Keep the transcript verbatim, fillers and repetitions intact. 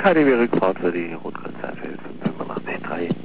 K D W Rekord für die Rotkreuzzeit fünfundachtzig Komma drei.